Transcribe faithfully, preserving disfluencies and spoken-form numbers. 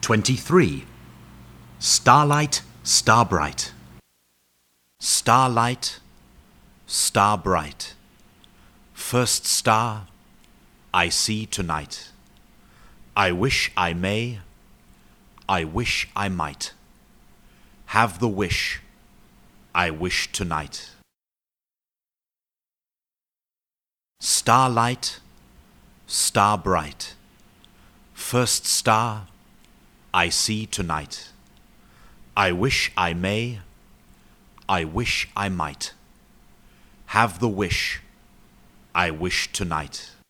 twenty-three. Starlight, star bright. Starlight, star bright. First star I see tonight. I wish I may, I wish I might. Have the wish I wish tonight. Starlight, star bright. First star I see tonight. I wish I may, I wish I might. Have the wish I wish tonight.